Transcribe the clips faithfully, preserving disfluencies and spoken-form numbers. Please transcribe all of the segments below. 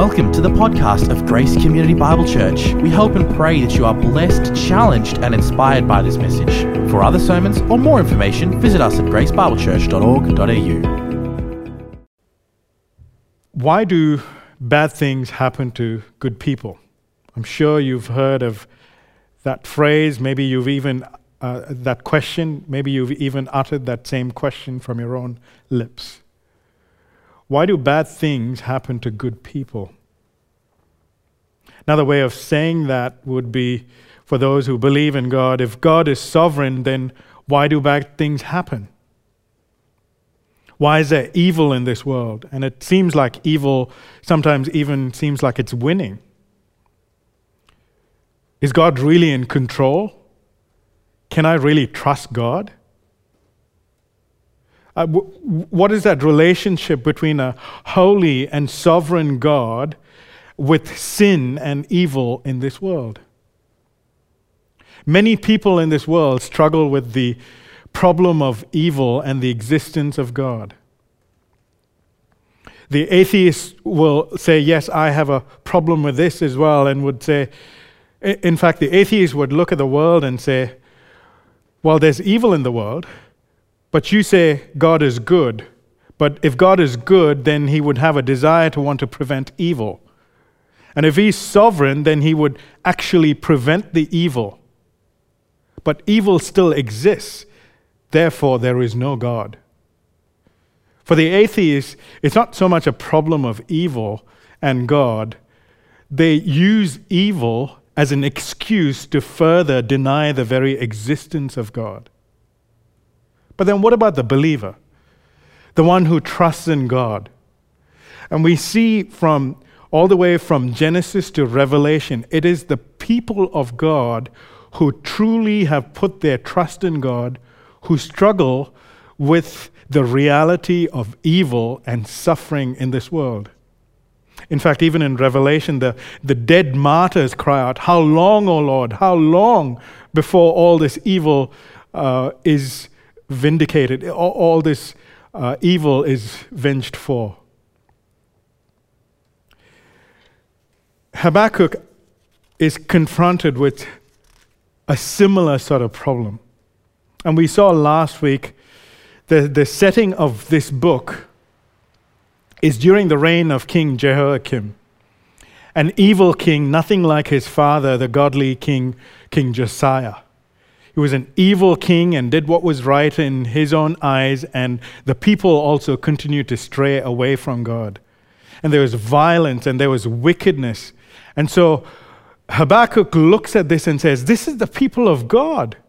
Welcome to the podcast of Grace Community Bible Church. We hope and pray that you are blessed, challenged, and inspired by this message. For other sermons or more information, visit us at grace bible church dot org dot a u. Why do bad things happen to good people? I'm sure you've heard of that phrase. Maybe you've even, uh, that question, maybe you've even uttered that same question from your own lips. Why do bad things happen to good people? Another way of saying that would be, for those who believe in God, if God is sovereign, then why do bad things happen? Why is there evil in this world? And it seems like evil sometimes even seems like it's winning. Is God really in control? Can I really trust God? Uh, w- what is that relationship between a holy and sovereign God with sin and evil in this world? Many people in this world struggle with the problem of evil and the existence of God. The atheist will say, yes, I have a problem with this as well, and would say, in fact, the atheist would look at the world and say, well, there's evil in the world, but you say God is good. But if God is good, then he would have a desire to want to prevent evil. And if he's sovereign, then he would actually prevent the evil. But evil still exists. Therefore, there is no God. For the atheist, it's not so much a problem of evil and God. They use evil as an excuse to further deny the very existence of God. But then what about the believer? The one who trusts in God? And we see from all the way from Genesis to Revelation, it is the people of God who truly have put their trust in God, who struggle with the reality of evil and suffering in this world. In fact, even in Revelation, the, the dead martyrs cry out, "How long, O Lord? How long before all this evil uh, is vindicated, all, all this uh, evil is venged for?" Habakkuk is confronted with a similar sort of problem. And we saw last week the, the setting of this book is during the reign of King Jehoiakim, an evil king, nothing like his father, the godly king, King Josiah. He was an evil king and did what was right in his own eyes, and the people also continued to stray away from God. And there was violence and there was wickedness. And so Habakkuk looks at this and says, this is the people of God.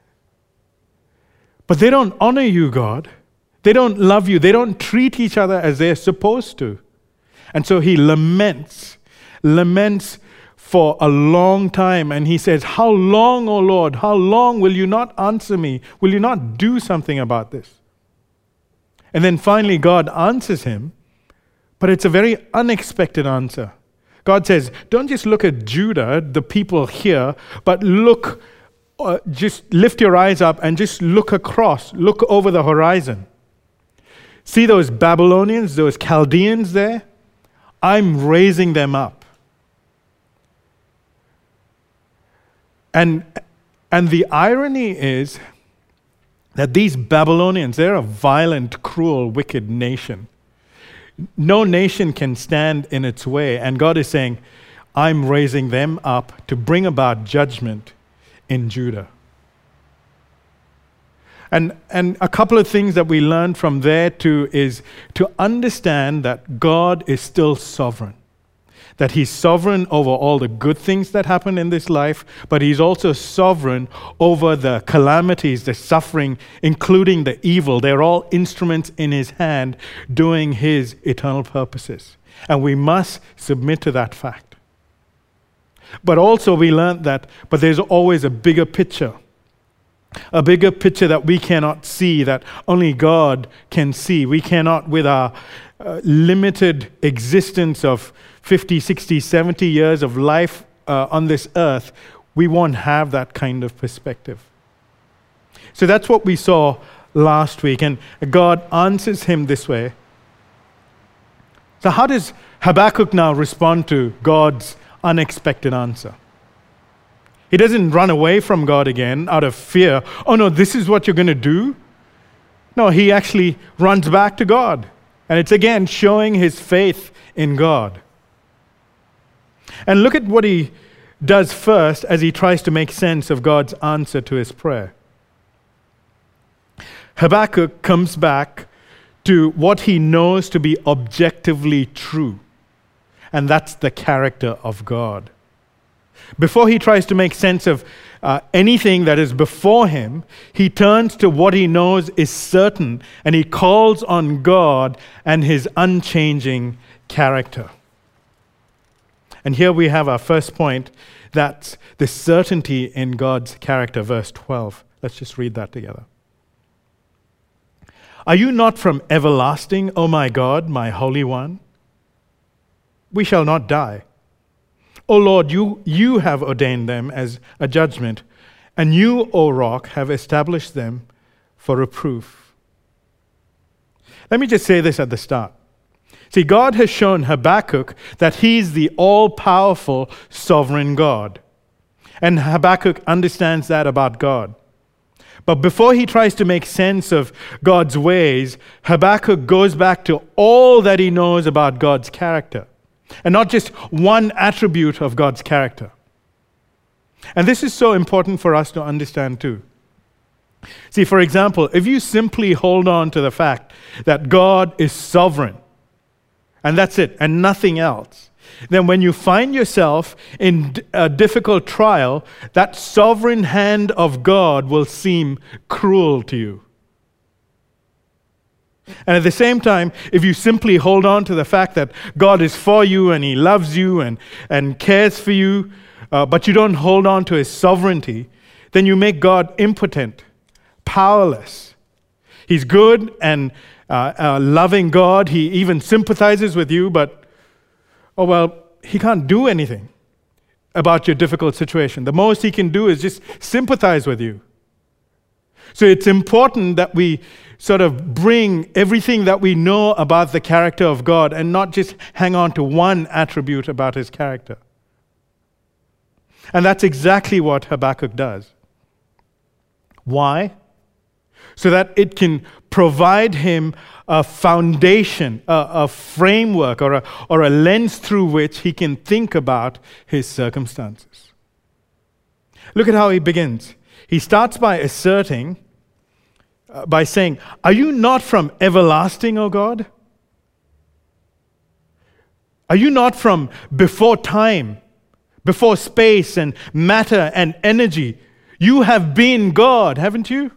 But they don't honor you, God. They don't love you. They don't treat each other as they're supposed to. And so he laments, laments for a long time. And he says, how long, O Lord, how long will you not answer me? Will you not do something about this? And then finally God answers him, but it's a very unexpected answer. God says, don't just look at Judah, the people here, but look, uh, just lift your eyes up and just look across, look over the horizon. See those Babylonians, those Chaldeans there? I'm raising them up. And, and the irony is that these Babylonians, they're a violent, cruel, wicked nation. No nation can stand in its way. And God is saying, I'm raising them up to bring about judgment in Judah. And, and a couple of things that we learned from there too is to understand that God is still sovereign. That he's sovereign over all the good things that happen in this life, but he's also sovereign over the calamities, the suffering, including the evil. They're all instruments in his hand doing his eternal purposes. And we must submit to that fact. But also we learned that, but there's always a bigger picture. A bigger picture that we cannot see, that only God can see. We cannot, with our uh, limited existence of fifty, sixty, seventy years of life uh, on this earth, we won't have that kind of perspective. So that's what we saw last week. And God answers him this way. So how does Habakkuk now respond to God's unexpected answer? He doesn't run away from God again out of fear. Oh no, this is what you're going to do? No, he actually runs back to God. And it's again showing his faith in God. And look at what he does first as he tries to make sense of God's answer to his prayer. Habakkuk comes back to what he knows to be objectively true, and that's the character of God. Before he tries to make sense of uh, anything that is before him, he turns to what he knows is certain, and he calls on God and his unchanging character. And here we have our first point, that's the certainty in God's character, verse twelve. Let's just read that together. Are you not from everlasting, O my God, my Holy One? We shall not die. O Lord, you, you have ordained them as a judgment, and you, O Rock, have established them for reproof. Let me just say this at the start. See, God has shown Habakkuk that he's the all-powerful sovereign God. And Habakkuk understands that about God. But before he tries to make sense of God's ways, Habakkuk goes back to all that he knows about God's character, and not just one attribute of God's character. And this is so important for us to understand too. See, for example, if you simply hold on to the fact that God is sovereign, and that's it, and nothing else, then when you find yourself in a difficult trial, that sovereign hand of God will seem cruel to you. And at the same time, if you simply hold on to the fact that God is for you and he loves you and, and cares for you, uh, but you don't hold on to his sovereignty, then you make God impotent, powerless. He's good and uh, a loving God. He even sympathizes with you, but oh, well, he can't do anything about your difficult situation. The most he can do is just sympathize with you. So it's important that we sort of bring everything that we know about the character of God and not just hang on to one attribute about his character. And that's exactly what Habakkuk does. Why? So that it can provide him a foundation, a, a framework, or a, or a lens through which he can think about his circumstances. Look at how he begins. He starts by asserting, uh, by saying, are you not from everlasting, O God? Are you not from before time, before space and matter and energy? You have been God, haven't you?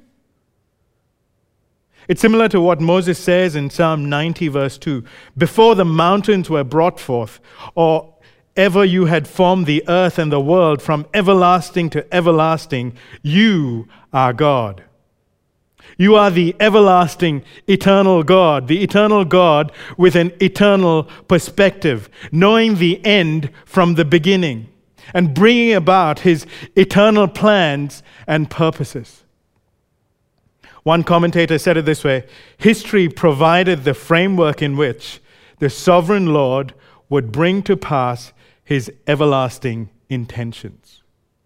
It's similar to what Moses says in Psalm ninety, verse two. Before the mountains were brought forth, or ever you had formed the earth and the world, from everlasting to everlasting, you are God. You are the everlasting, eternal God, the eternal God with an eternal perspective, knowing the end from the beginning, and bringing about his eternal plans and purposes. One commentator said it this way: history provided the framework in which the sovereign Lord would bring to pass his everlasting intentions.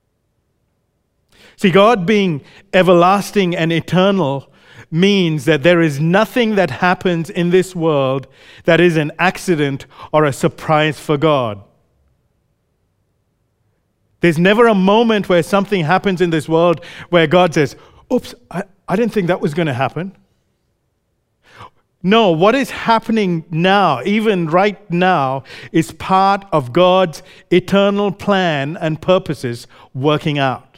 See, God being everlasting and eternal means that there is nothing that happens in this world that is an accident or a surprise for God. There's never a moment where something happens in this world where God says, oops, I, I didn't think that was going to happen. No, what is happening now, even right now, is part of God's eternal plan and purposes working out.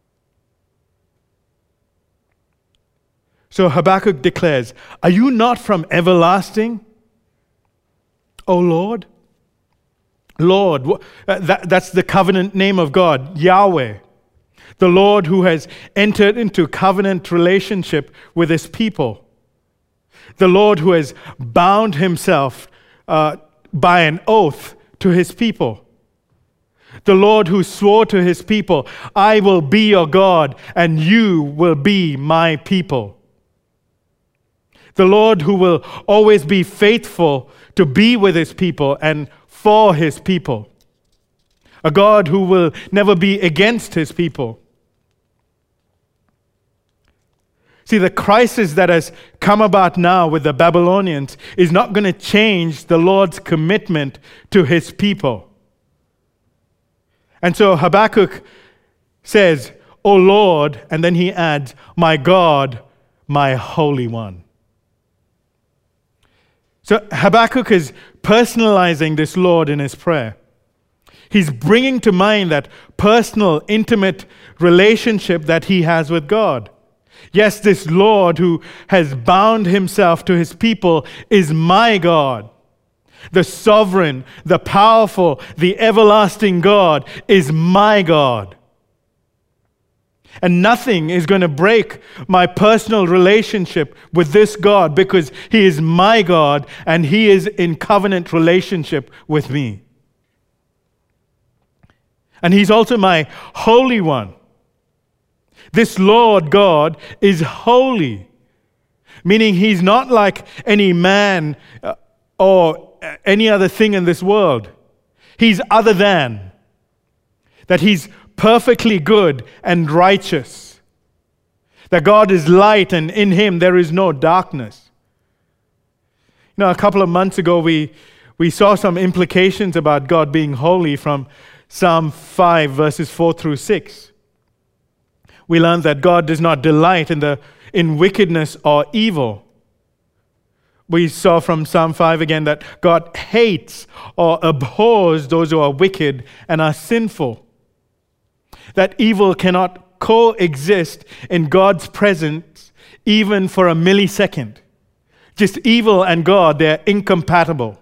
So Habakkuk declares, are you not from everlasting, O Lord? Lord, that, that's the covenant name of God, Yahweh. The Lord who has entered into covenant relationship with his people. The Lord who has bound himself uh, by an oath to his people. The Lord who swore to his people, I will be your God and you will be my people. The Lord who will always be faithful to be with his people and for his people. A God who will never be against his people. See, the crisis that has come about now with the Babylonians is not going to change the Lord's commitment to his people. And so Habakkuk says, O Lord, and then he adds, my God, my Holy One. So Habakkuk is personalizing this Lord in his prayer. He's bringing to mind that personal, intimate relationship that he has with God. Yes, this Lord who has bound himself to his people is my God. The sovereign, the powerful, the everlasting God is my God. And nothing is going to break my personal relationship with this God because he is my God and he is in covenant relationship with me. And he's also my Holy One. This Lord God is holy, meaning he's not like any man uh, or any other thing in this world. He's other than. That he's perfectly good and righteous. That God is light and in him there is no darkness. You know, a couple of months ago we, we saw some implications about God being holy from Psalm five verses four through six. We learned that God does not delight in the in wickedness or evil. We saw from Psalm five again that God hates or abhors those who are wicked and are sinful. That evil cannot coexist in God's presence even for a millisecond. Just evil and God, they're incompatible.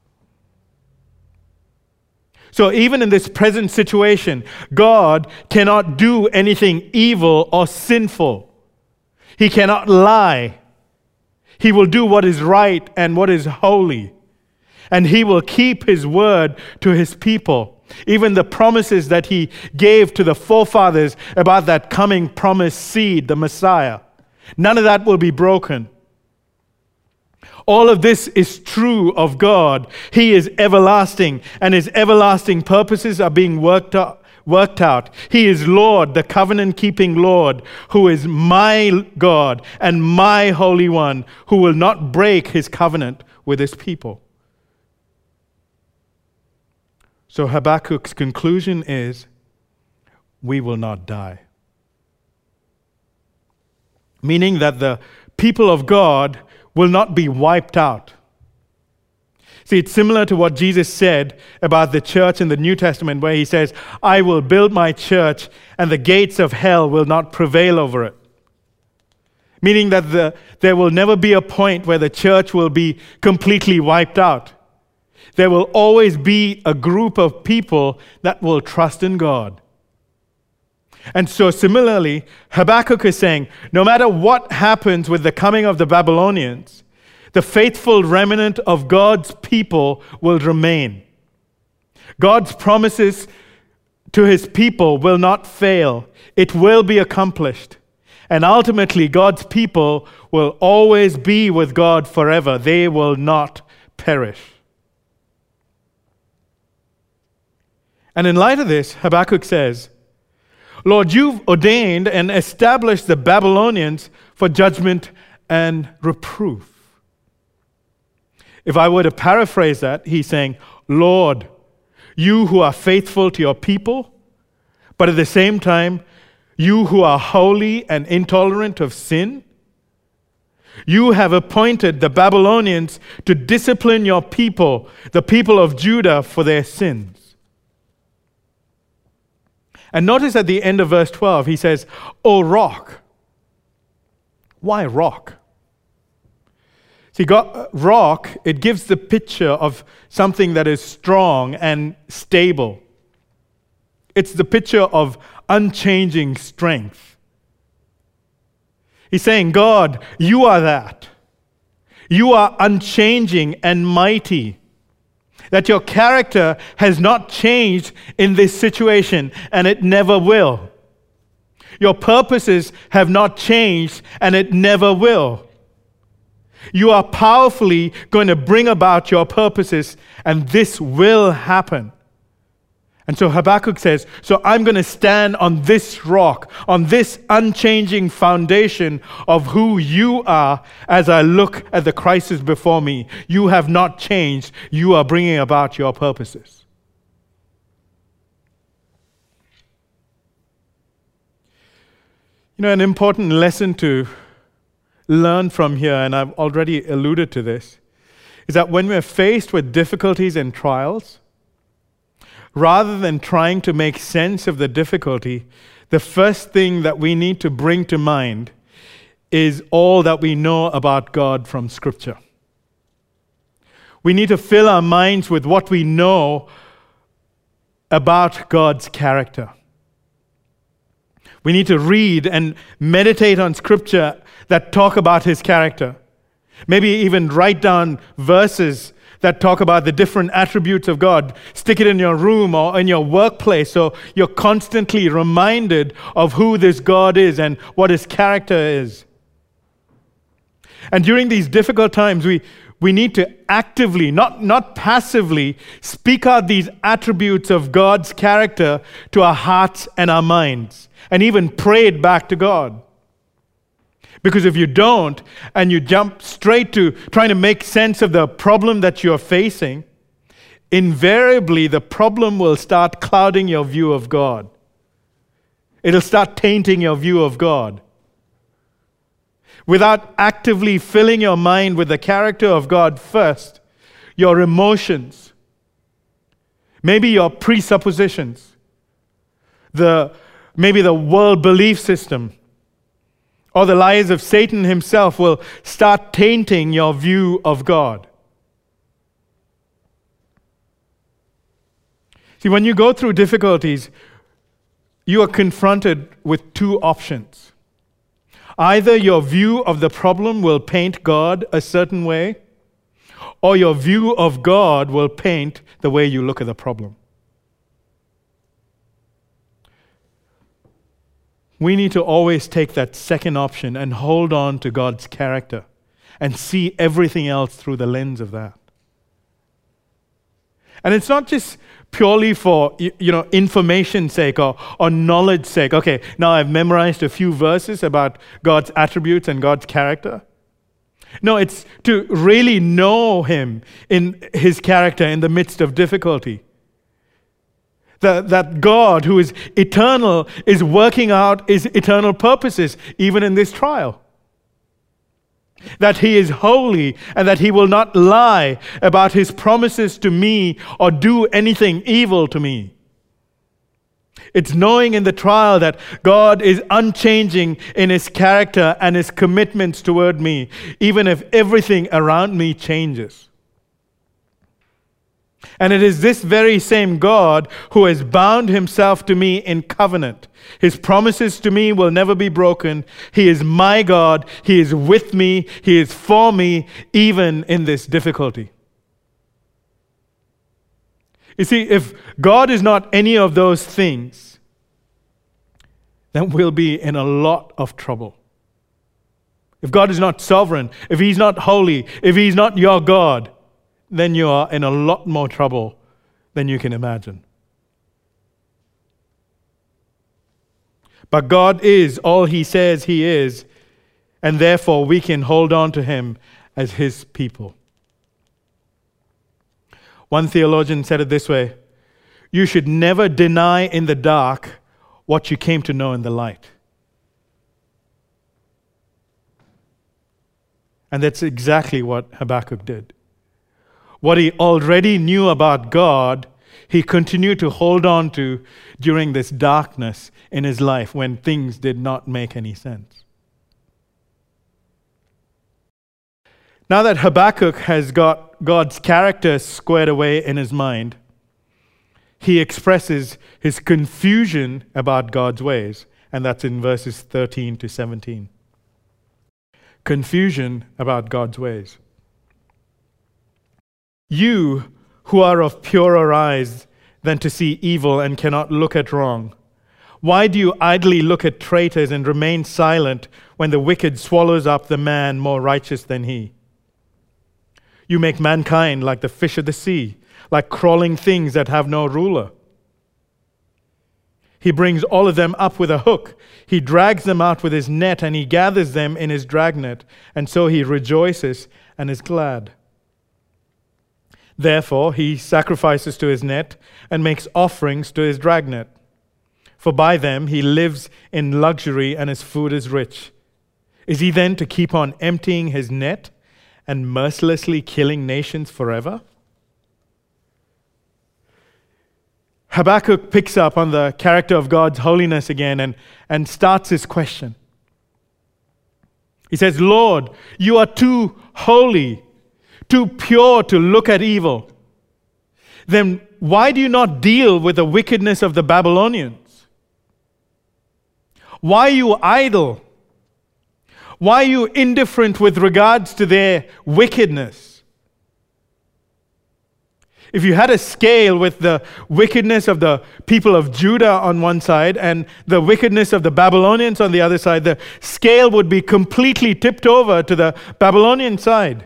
So even in this present situation, God cannot do anything evil or sinful. He cannot lie. He will do what is right and what is holy. And he will keep his word to his people. Even the promises that he gave to the forefathers about that coming promised seed, the Messiah. None of that will be broken. All of this is true of God. He is everlasting, and his everlasting purposes are being worked out. Worked out. He is Lord, the covenant-keeping Lord, who is my God and my Holy One, who will not break his covenant with his people. So Habakkuk's conclusion is, we will not die. Meaning that the people of God will not be wiped out. See, it's similar to what Jesus said about the church in the New Testament, where he says, I will build my church and the gates of hell will not prevail over it. Meaning that the, there will never be a point where the church will be completely wiped out. There will always be a group of people that will trust in God. And so similarly, Habakkuk is saying, no matter what happens with the coming of the Babylonians, the faithful remnant of God's people will remain. God's promises to his people will not fail. It will be accomplished. And ultimately, God's people will always be with God forever. They will not perish. And in light of this, Habakkuk says, Lord, you've ordained and established the Babylonians for judgment and reproof. If I were to paraphrase that, he's saying, Lord, you who are faithful to your people, but at the same time, you who are holy and intolerant of sin, you have appointed the Babylonians to discipline your people, the people of Judah, for their sins. And notice at the end of verse twelve, he says, O rock. Why rock? See, God, rock, it gives the picture of something that is strong and stable. It's the picture of unchanging strength. He's saying, God, you are that. You are unchanging and mighty. That your character has not changed in this situation, and it never will. Your purposes have not changed, and it never will. You are powerfully going to bring about your purposes, and this will happen. And so Habakkuk says, so I'm going to stand on this rock, on this unchanging foundation of who you are as I look at the crisis before me. You have not changed. You are bringing about your purposes. You know, an important lesson to learn from here, and I've already alluded to this, is that when we're faced with difficulties and trials, rather than trying to make sense of the difficulty, the first thing that we need to bring to mind is all that we know about God from Scripture. We need to fill our minds with what we know about God's character. We need to read and meditate on Scripture that talk about His character. Maybe even write down verses that talk about the different attributes of God. Stick it in your room or in your workplace so you're constantly reminded of who this God is and what His character is. And during these difficult times, we, we need to actively, not, not passively, speak out these attributes of God's character to our hearts and our minds, and even pray it back to God. Because if you don't, and you jump straight to trying to make sense of the problem that you're facing, invariably the problem will start clouding your view of God. It'll start tainting your view of God. Without actively filling your mind with the character of God first, your emotions, maybe your presuppositions, the maybe the world belief system, or the lies of Satan himself will start tainting your view of God. See, when you go through difficulties, you are confronted with two options. Either your view of the problem will paint God a certain way, or your view of God will paint the way you look at the problem. We need to always take that second option and hold on to God's character and see everything else through the lens of that. And it's not just purely for, you know, information's sake or, or knowledge's sake. Okay, now I've memorized a few verses about God's attributes and God's character. No, it's to really know Him in His character in the midst of difficulty. That, that God, who is eternal, is working out His eternal purposes even in this trial. That He is holy and that He will not lie about His promises to me or do anything evil to me. It's knowing in the trial that God is unchanging in His character and His commitments toward me, even if everything around me changes. And it is this very same God who has bound Himself to me in covenant. His promises to me will never be broken. He is my God. He is with me. He is for me, even in this difficulty. You see, if God is not any of those things, then we'll be in a lot of trouble. If God is not sovereign, if He's not holy, if He's not your God, then you are in a lot more trouble than you can imagine. But God is all He says He is, and therefore we can hold on to Him as His people. One theologian said it this way: you should never deny in the dark what you came to know in the light. And that's exactly what Habakkuk did. What he already knew about God, he continued to hold on to during this darkness in his life when things did not make any sense. Now that Habakkuk has got God's character squared away in his mind, he expresses his confusion about God's ways, and that's in verses thirteen to seventeen. Confusion about God's ways. You who are of purer eyes than to see evil and cannot look at wrong, why do you idly look at traitors and remain silent when the wicked swallows up the man more righteous than he? You make mankind like the fish of the sea, like crawling things that have no ruler. He brings all of them up with a hook. He drags them out with his net, and he gathers them in his dragnet, and so he rejoices and is glad. Therefore, he sacrifices to his net and makes offerings to his dragnet. For by them he lives in luxury, and his food is rich. Is he then to keep on emptying his net and mercilessly killing nations forever? Habakkuk picks up on the character of God's holiness again and, and starts his question. He says, Lord, you are too holy, too pure to look at evil. Then why do you not deal with the wickedness of the Babylonians? Why are you idle? Why are you indifferent with regards to their wickedness? If you had a scale with the wickedness of the people of Judah on one side and the wickedness of the Babylonians on the other side, the scale would be completely tipped over to the Babylonian side.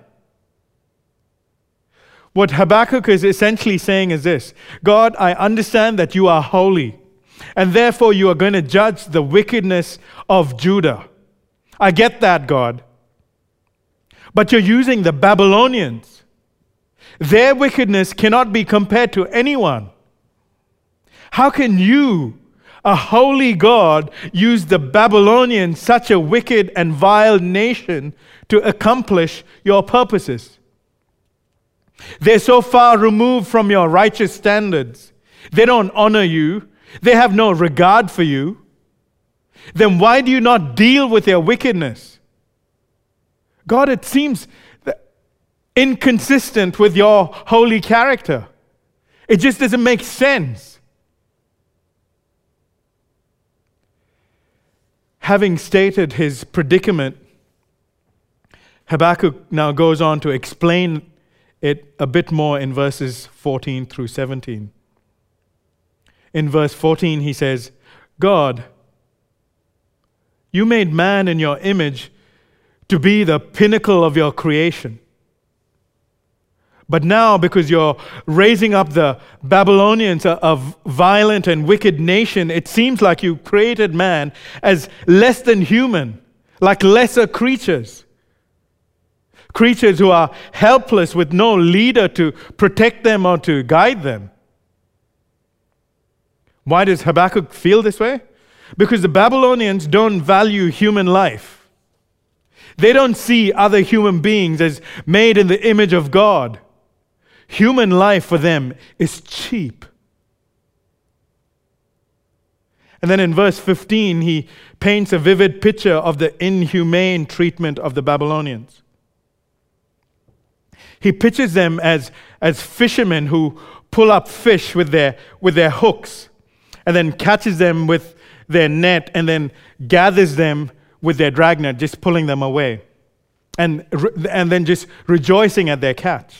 What Habakkuk is essentially saying is this: God, I understand that you are holy, and therefore you are going to judge the wickedness of Judah. I get that, God. But you're using the Babylonians. Their wickedness cannot be compared to anyone. How can you, a holy God, use the Babylonians, such a wicked and vile nation, to accomplish your purposes? They're so far removed from your righteous standards. They don't honor you. They have no regard for you. Then why do you not deal with their wickedness? God, it seems inconsistent with your holy character. It just doesn't make sense. Having stated his predicament, Habakkuk now goes on to explain it a bit more in verses fourteen through seventeen. In verse fourteen, he says, God, you made man in your image to be the pinnacle of your creation. But now, because you're raising up the Babylonians, a, a violent and wicked nation, it seems like you created man as less than human, like lesser creatures. Creatures who are helpless with no leader to protect them or to guide them. Why does Habakkuk feel this way? Because the Babylonians don't value human life. They don't see other human beings as made in the image of God. Human life for them is cheap. And then in verse fifteen, he paints a vivid picture of the inhumane treatment of the Babylonians. He pictures them as, as fishermen who pull up fish with their, with their hooks and then catches them with their net and then gathers them with their dragnet, just pulling them away. And, and then just rejoicing at their catch.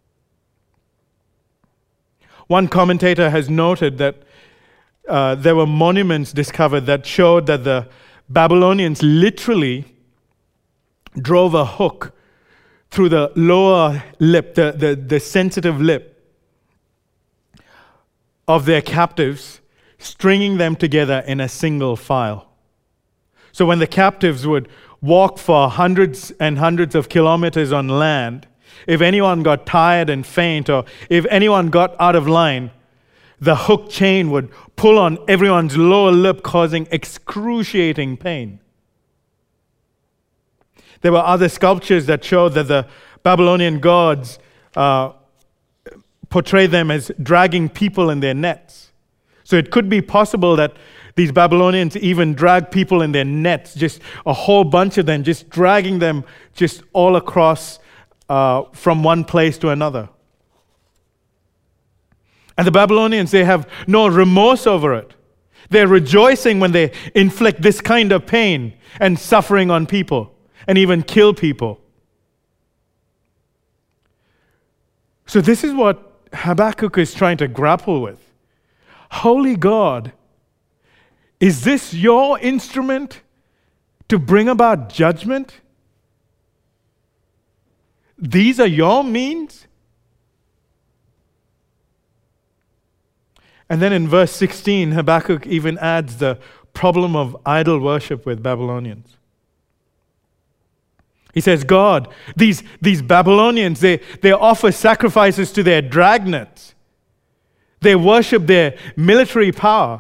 One commentator has noted that uh, there were monuments discovered that showed that the Babylonians literally drove a hook through the lower lip, the, the, the sensitive lip of their captives, stringing them together in a single file. So when the captives would walk for hundreds and hundreds of kilometers on land, if anyone got tired and faint, or if anyone got out of line, the hook chain would pull on everyone's lower lip, causing excruciating pain. There were other sculptures that showed that the Babylonian gods uh, portrayed them as dragging people in their nets. So it could be possible that these Babylonians even drag people in their nets, just a whole bunch of them, just dragging them just all across uh, from one place to another. And the Babylonians, they have no remorse over it. They're rejoicing when they inflict this kind of pain and suffering on people and even kill people. So this is what Habakkuk is trying to grapple with. Holy God, is this your instrument to bring about judgment? These are your means? And then in verse sixteen, Habakkuk even adds the problem of idol worship with Babylonians. He says, God, these, these Babylonians, they, they offer sacrifices to their dragnets. They worship their military power.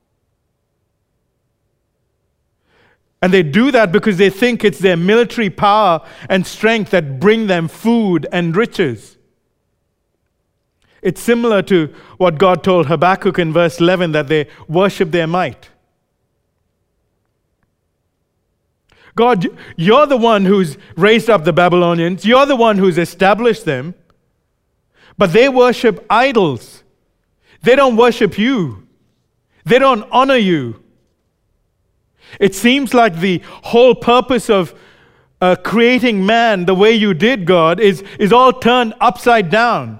And they do that because they think it's their military power and strength that bring them food and riches. It's similar to what God told Habakkuk in verse eleven, that they worship their might. God, you're the one who's raised up the Babylonians. You're the one who's established them. But they worship idols. They don't worship you. They don't honor you. It seems like the whole purpose of uh, creating man the way you did, God, is, is all turned upside down.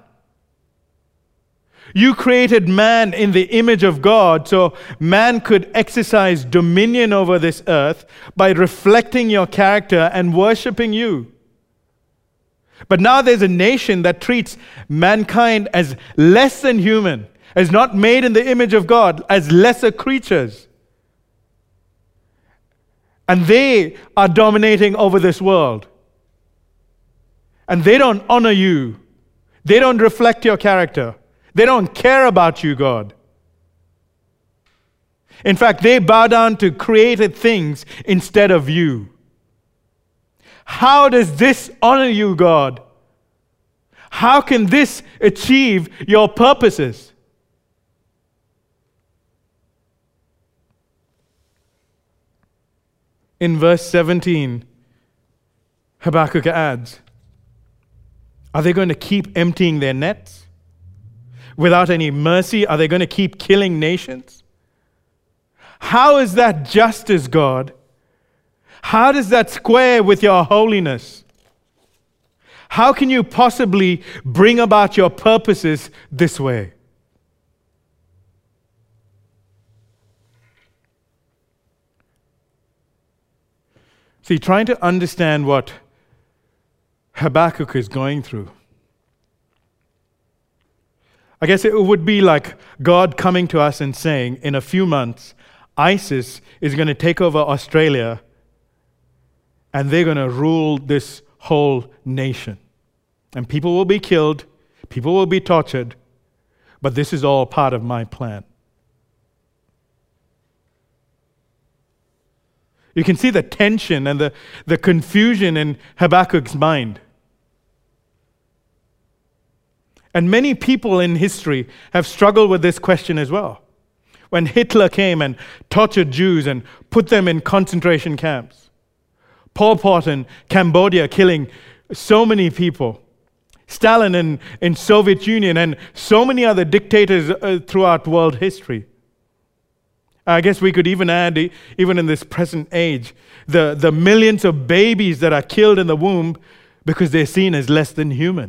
You created man in the image of God so man could exercise dominion over this earth by reflecting your character and worshiping you. But now there's a nation that treats mankind as less than human, as not made in the image of God, as lesser creatures. And they are dominating over this world. And they don't honor you. They don't reflect your character. They don't care about you, God. In fact, they bow down to created things instead of you. How does this honor you, God? How can this achieve your purposes? In verse seventeen, Habakkuk adds, are they going to keep emptying their nets? Without any mercy, are they going to keep killing nations? How is that justice, God? How does that square with your holiness? How can you possibly bring about your purposes this way? See, trying to understand what Habakkuk is going through, I guess it would be like God coming to us and saying, in a few months, ISIS is going to take over Australia and they're going to rule this whole nation. And people will be killed, people will be tortured, but this is all part of my plan. You can see the tension and the, the confusion in Habakkuk's mind. And many people in history have struggled with this question as well. When Hitler came and tortured Jews and put them in concentration camps. Pol Pot in Cambodia killing so many people. Stalin in, in Soviet Union and so many other dictators uh, throughout world history. I guess we could even add, even in this present age, the, the millions of babies that are killed in the womb because they're seen as less than human.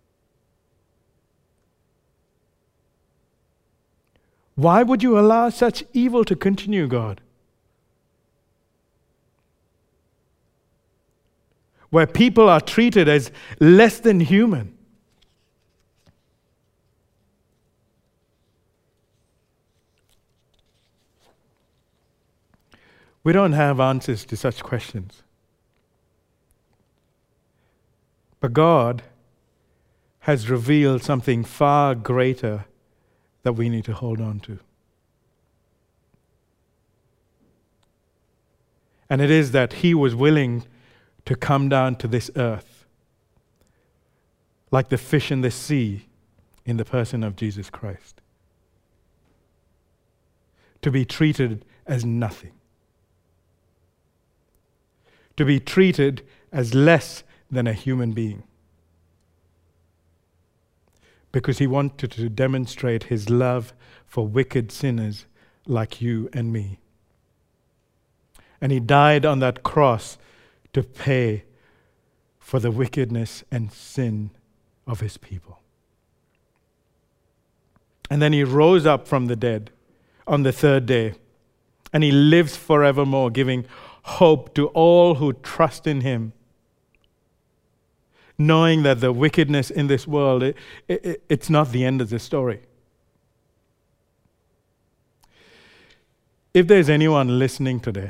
Why would you allow such evil to continue, God? Where people are treated as less than human. We don't have answers to such questions. But God has revealed something far greater that we need to hold on to. And it is that He was willing to come down to this earth like the fish in the sea in the person of Jesus Christ. To be treated as nothing. To be treated as less than a human being. Because He wanted to demonstrate His love for wicked sinners like you and me. And He died on that cross to pay for the wickedness and sin of His people. And then He rose up from the dead on the third day, and He lives forevermore, giving hope to all who trust in Him. knowing that the wickedness in this world, it, it, it's not the end of the story. If there's anyone listening today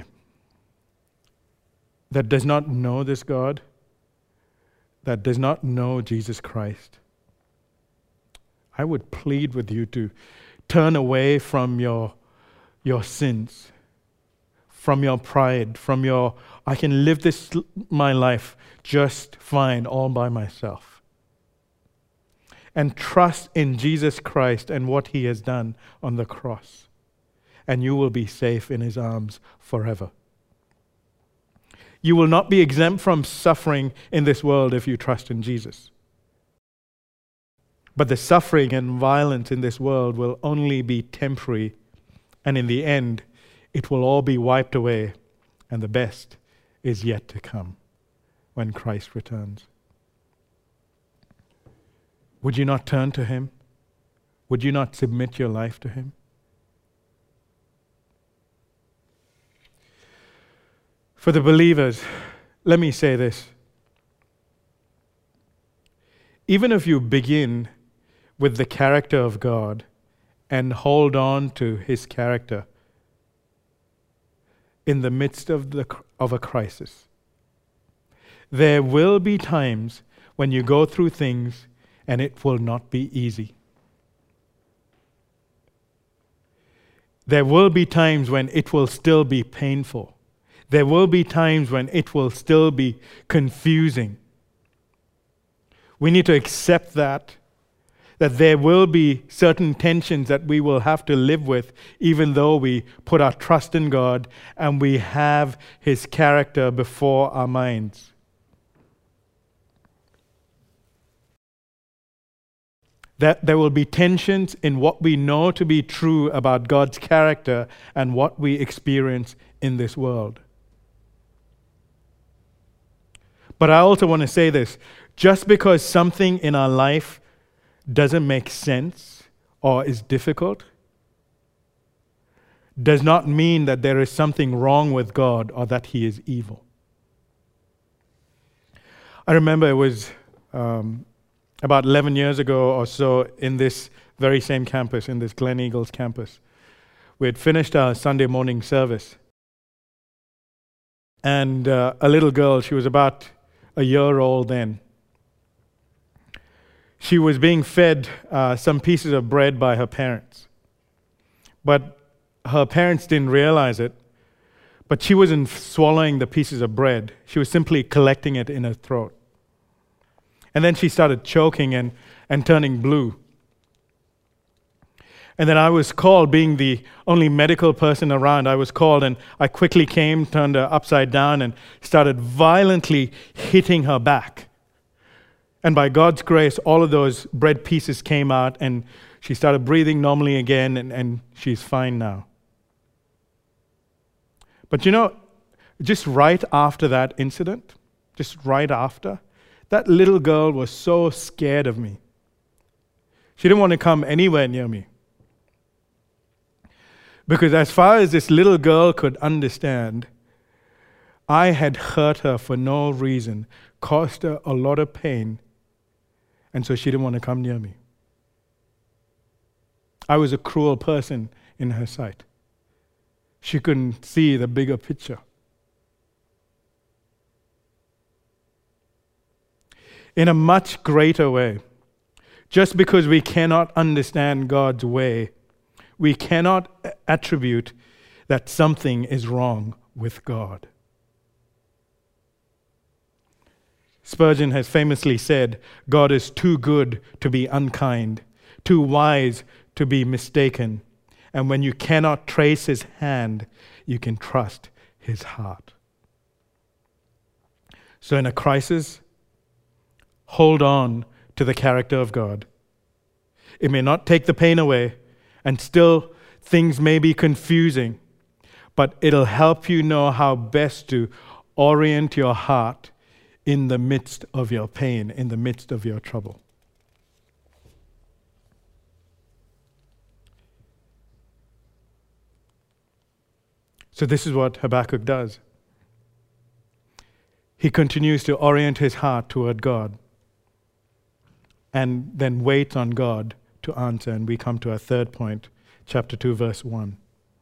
that does not know this God, that does not know Jesus Christ, I would plead with you to turn away from your, your sins, from your pride, from your, I can live this my life just fine all by myself. And trust in Jesus Christ and what he has done on the cross. And you will be safe in his arms forever. You will not be exempt from suffering in this world if you trust in Jesus. But the suffering and violence in this world will only be temporary, and in the end, it will all be wiped away, and the best is yet to come when Christ returns. Would you not turn to him? Would you not submit your life to him? For the believers, let me say this. Even if you begin with the character of God and hold on to his character in the midst of, the, of a crisis, there will be times when you go through things and it will not be easy. There will be times when it will still be painful. There will be times when it will still be confusing. We need to accept that, that there will be certain tensions that we will have to live with, even though we put our trust in God and we have his character before our minds. That there will be tensions in what we know to be true about God's character and what we experience in this world. But I also want to say this, just because something in our life doesn't make sense or is difficult, does not mean that there is something wrong with God or that he is evil. I remember it was um, about eleven years ago or so in this very same campus, in this Glen Eagles campus. We had finished our Sunday morning service. And uh, a little girl, she was about a year old then. She was being fed uh, some pieces of bread by her parents. But her parents didn't realize it. But she wasn't swallowing the pieces of bread. She was simply collecting it in her throat. And then she started choking and, and turning blue. And then I was called, being the only medical person around, I was called and I quickly came, turned her upside down and started violently hitting her back. And by God's grace, all of those bread pieces came out and she started breathing normally again and, and she's fine now. But you know, just right after that incident, just right after, that little girl was so scared of me. She didn't want to come anywhere near me. Because as far as this little girl could understand, I had hurt her for no reason, caused her a lot of pain, and so she didn't want to come near me. I was a cruel person in her sight. She couldn't see the bigger picture. In a much greater way, just because we cannot understand God's way, we cannot attribute that something is wrong with God. Spurgeon has famously said, God is too good to be unkind, too wise to be mistaken, and when you cannot trace his hand, you can trust his heart. So in a crisis, hold on to the character of God. It may not take the pain away, and still things may be confusing, but it'll help you know how best to orient your heart in the midst of your pain, in the midst of your trouble. So this is what Habakkuk does. He continues to orient his heart toward God. and then waits on God to answer. And we come to our third point, chapter two, verse one.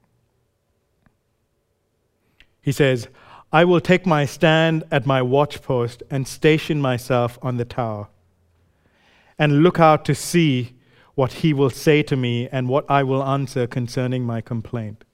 He says, I will take my stand at my watchpost and station myself on the tower and look out to see what he will say to me and what I will answer concerning my complaint.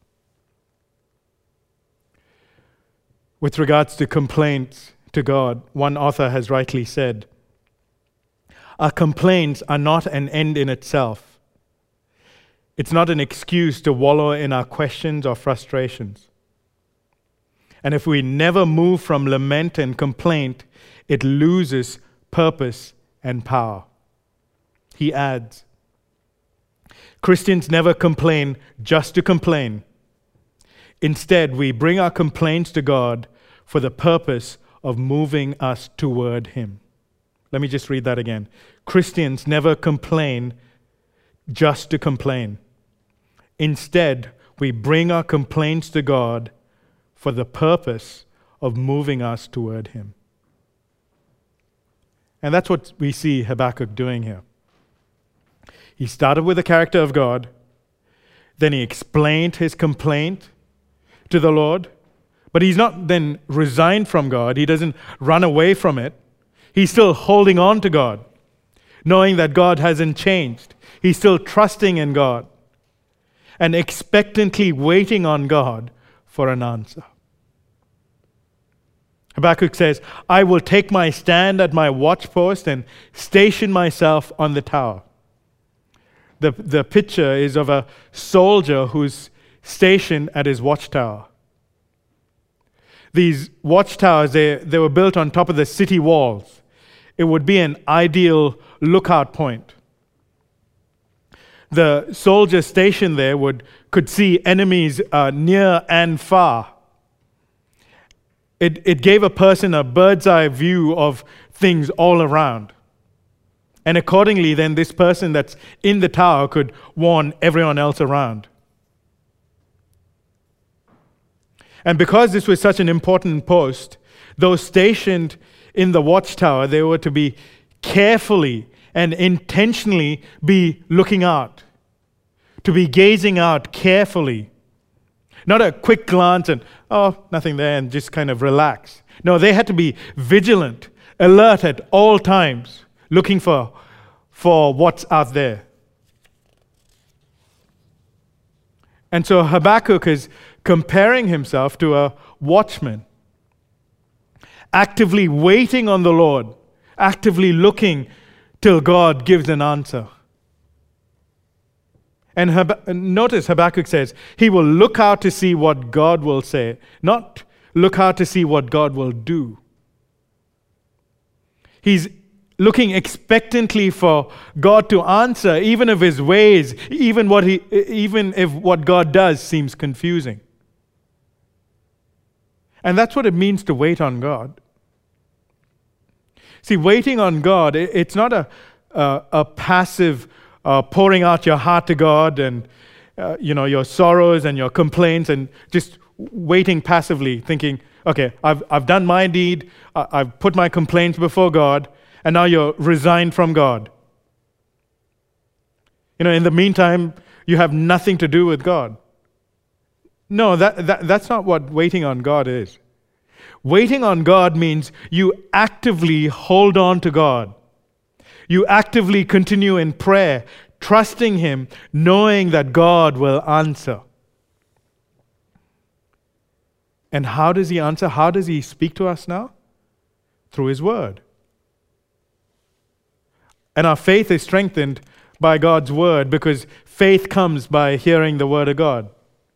With regards to complaints to God, one author has rightly said, our complaints are not an end in itself. It's not an excuse to wallow in our questions or frustrations. And if we never move from lament and complaint, it loses purpose and power. He adds, Christians never complain just to complain. Instead, we bring our complaints to God for the purpose of moving us toward Him. Let me just read that again. Christians never complain just to complain. Instead, we bring our complaints to God for the purpose of moving us toward Him. And that's what we see Habakkuk doing here. He started with the character of God, then he explained his complaint to the Lord, but he's not then resigned from God. He doesn't run away from it. He's still holding on to God, knowing that God hasn't changed. He's still trusting in God and expectantly waiting on God for an answer. Habakkuk says, I will take my stand at my watchpost and station myself on the tower. The, the picture is of a soldier who's stationed at his watchtower. These watchtowers, they, they were built on top of the city walls. It would be an ideal lookout point. The soldier stationed there would could see enemies uh, near and far. It, it gave a person a bird's eye view of things all around. And accordingly, then this person that's in the tower could warn everyone else around. And because this was such an important post, those stationed in the watchtower, they were to be carefully and intentionally be looking out, to be gazing out carefully. Not a quick glance and, oh, nothing there, and just kind of relax. No, they had to be vigilant, alert at all times, looking for, for what's out there. And so Habakkuk is comparing himself to a watchman, actively waiting on the Lord, actively looking till God gives an answer. And Hab- notice Habakkuk says, he will look out to see what God will say, not look out to see what God will do. He's looking expectantly for God to answer, even if his ways, even what he, even if what God does seems confusing. And that's what it means to wait on God. See, waiting on God, it's not a a, a passive uh, pouring out your heart to God and uh, you know your sorrows and your complaints and just waiting passively, thinking, okay, I've I've done my deed, I've put my complaints before God, and now you're resigned from God. You know, in the meantime, you have nothing to do with God. No, that, that that's not what waiting on God is. Waiting on God means you actively hold on to God. You actively continue in prayer, trusting Him, knowing that God will answer. And how does He answer? How does He speak to us now? Through His Word. And our faith is strengthened by God's Word because faith comes by hearing the Word of God.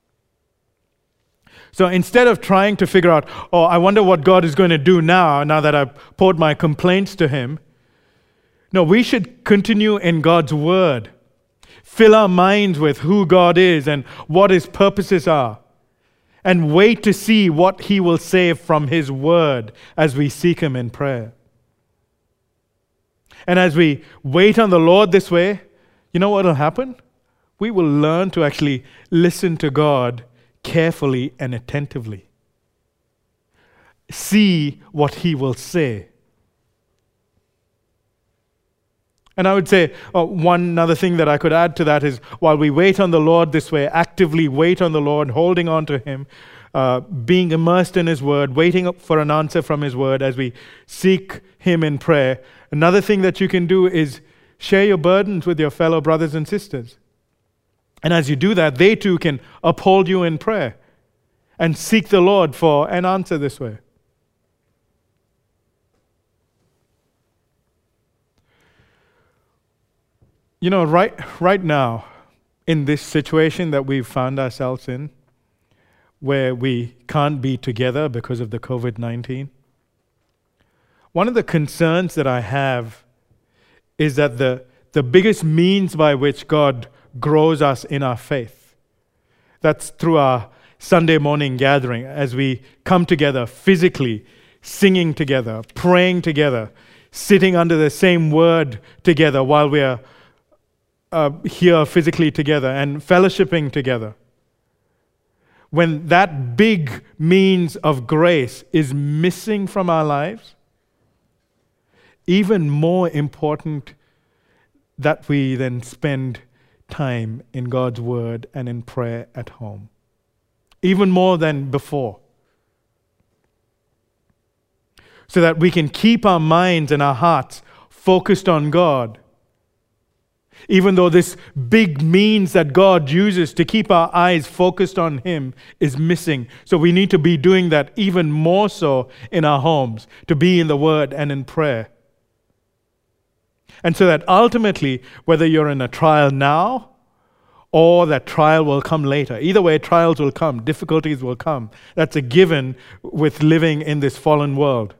So instead of trying to figure out, oh, I wonder what God is going to do now, now that I've poured my complaints to Him, no, we should continue in God's Word. Fill our minds with who God is and what His purposes are. And wait to see what He will say from His Word as we seek Him in prayer. And as we wait on the Lord this way, you know what will happen? We will learn to actually listen to God carefully and attentively. See what He will say. And I would say uh, one other thing that I could add to that is while we wait on the Lord this way, actively wait on the Lord, holding on to Him, uh, being immersed in His Word, waiting for an answer from His Word as we seek Him in prayer. Another thing that you can do is share your burdens with your fellow brothers and sisters. And as you do that, they too can uphold you in prayer and seek the Lord for an answer this way. You know, right, right now, in this situation that we've found ourselves in, where we can't be together because of the covid nineteen, one of the concerns that I have is that the, the biggest means by which God grows us in our faith, that's through our Sunday morning gathering, as we come together physically, singing together, praying together, sitting under the same word together while we are Uh, here physically together and fellowshipping together. When that big means of grace is missing from our lives, even more important that we then spend time in God's Word and in prayer at home. Even more than before. So that we can keep our minds and our hearts focused on God. Even though this big means that God uses to keep our eyes focused on Him is missing. So we need to be doing that even more so in our homes, to be in the Word and in prayer. And so that ultimately, whether you're in a trial now or that trial will come later, either way, trials will come, difficulties will come. That's a given with living in this fallen world.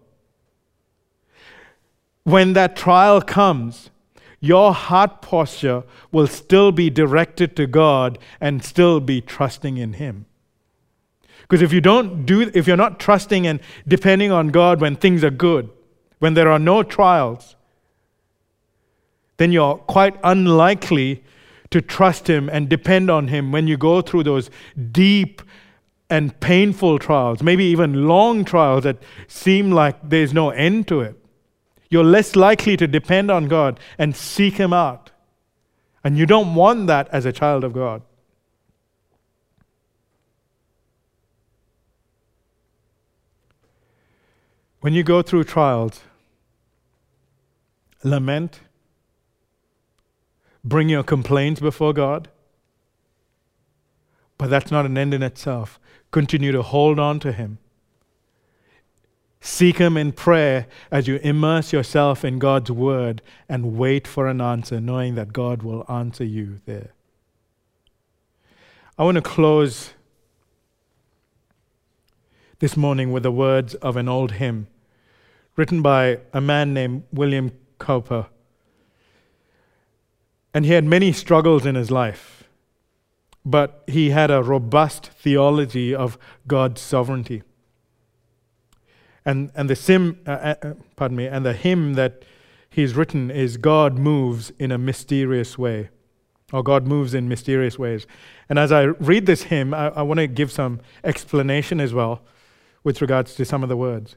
When that trial comes, your heart posture will still be directed to God and still be trusting in Him. Because if you don't do, if you're not trusting and depending on God when things are good, when there are no trials, then you're quite unlikely to trust Him and depend on Him when you go through those deep and painful trials, maybe even long trials that seem like there's no end to it. You're less likely to depend on God and seek Him out. And you don't want that as a child of God. When you go through trials, lament, bring your complaints before God, but that's not an end in itself. Continue to hold on to Him. Seek Him in prayer as you immerse yourself in God's Word and wait for an answer, knowing that God will answer you there. I want to close this morning with the words of an old hymn written by a man named William Cowper. And he had many struggles in his life, but he had a robust theology of God's sovereignty. And and the sim, uh, uh, pardon me, and the hymn that he's written is God moves in a mysterious way, or God moves in mysterious ways. And as I read this hymn, I, I want to give some explanation as well with regards to some of the words.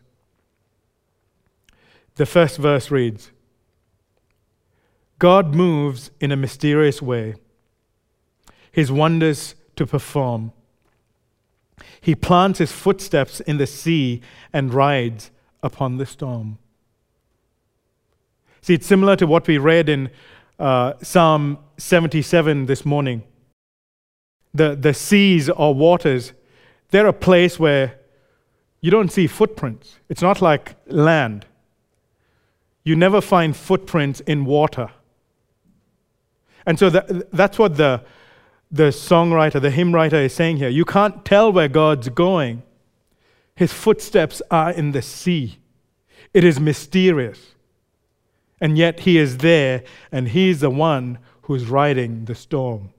The first verse reads, God moves in a mysterious way, His wonders to perform. He plants His footsteps in the sea and rides upon the storm. See, it's similar to what we read in uh, Psalm seventy-seven this morning. The, the seas or waters, they're a place where you don't see footprints. It's not like land. You never find footprints in water. And so that, that's what the The songwriter, the hymn writer is saying here. You can't tell where God's going. His footsteps are in the sea. It is mysterious. And yet He is there, and He's the one who's riding the storm.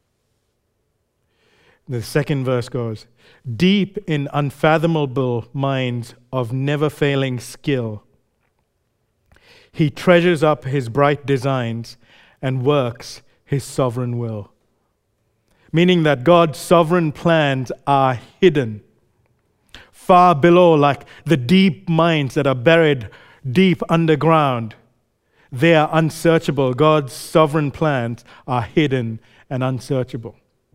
The second verse goes, deep in unfathomable minds of never-failing skill, He treasures up His bright designs and works His sovereign will. Meaning that God's sovereign plans are hidden, far below, like the deep mines that are buried deep underground. They are unsearchable. God's sovereign plans are hidden and unsearchable.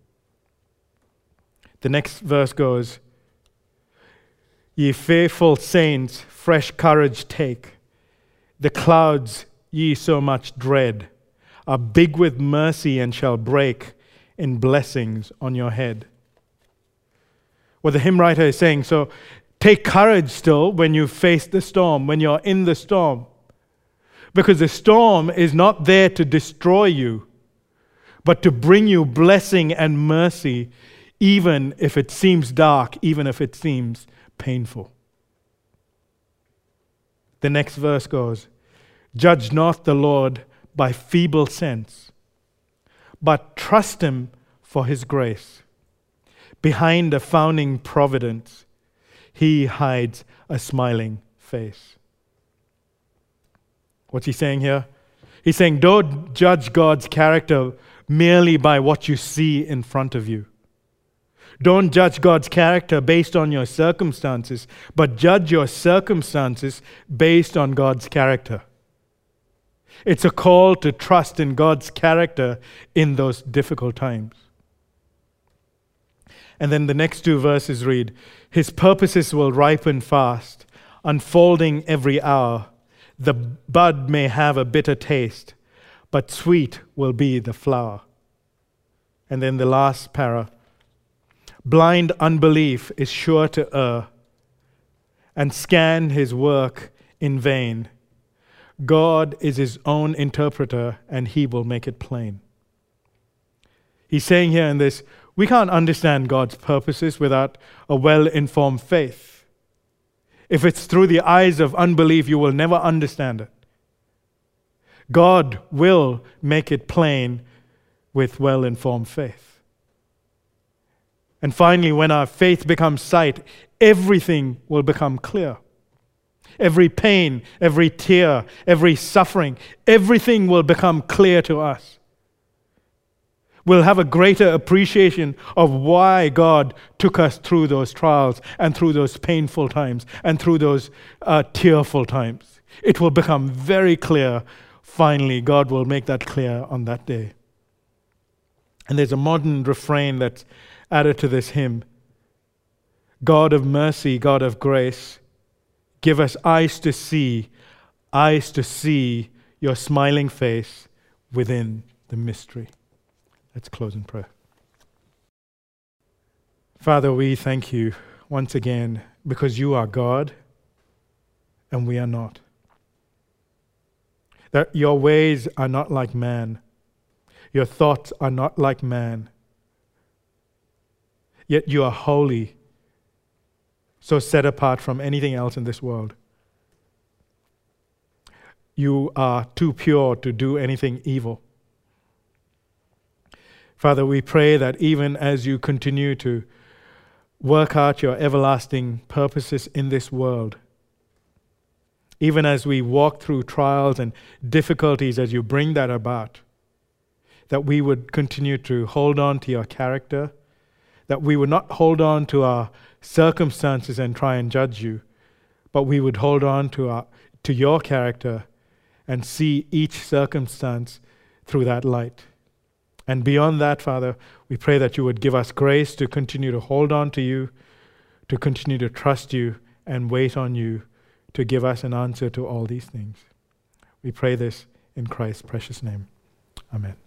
The next verse goes, "Ye faithful saints, fresh courage take. The clouds ye so much dread are big with mercy and shall break in blessings on your head." What the hymn writer is saying, so take courage still when you face the storm, when you're in the storm. Because the storm is not there to destroy you, but to bring you blessing and mercy, even if it seems dark, even if it seems painful. The next verse goes, "Judge not the Lord by feeble sense, but trust him for his grace. Behind a frowning providence, he hides a smiling face." What's he saying here? He's saying, don't judge God's character merely by what you see in front of you. Don't judge God's character based on your circumstances, but judge your circumstances based on God's character. It's a call to trust in God's character in those difficult times. And then the next two verses read, "His purposes will ripen fast, unfolding every hour. The bud may have a bitter taste, but sweet will be the flower." And then the last para, "Blind unbelief is sure to err and scan his work in vain. God is his own interpreter, and he will make it plain." He's saying here in this, we can't understand God's purposes without a well-informed faith. If it's through the eyes of unbelief, you will never understand it. God will make it plain with well-informed faith. And finally, when our faith becomes sight, everything will become clear. Every pain, every tear, every suffering, everything will become clear to us. We'll have a greater appreciation of why God took us through those trials and through those painful times and through those uh, tearful times. It will become very clear. Finally, God will make that clear on that day. And there's a modern refrain that's added to this hymn. "God of mercy, God of grace, give us eyes to see, eyes to see your smiling face within the mystery." Let's close in prayer. Father, we thank you once again because you are God and we are not. That your ways are not like man. Your thoughts are not like man. Yet you are holy, so set apart from anything else in this world. You are too pure to do anything evil. Father, we pray that even as you continue to work out your everlasting purposes in this world, even as we walk through trials and difficulties as you bring that about, that we would continue to hold on to your character, that we would not hold on to our circumstances and try and judge you, but we would hold on to our, to your character and see each circumstance through that light. And beyond that, Father, we pray that you would give us grace to continue to hold on to you, to continue to trust you and wait on you to give us an answer to all these things. We pray this in Christ's precious name. Amen.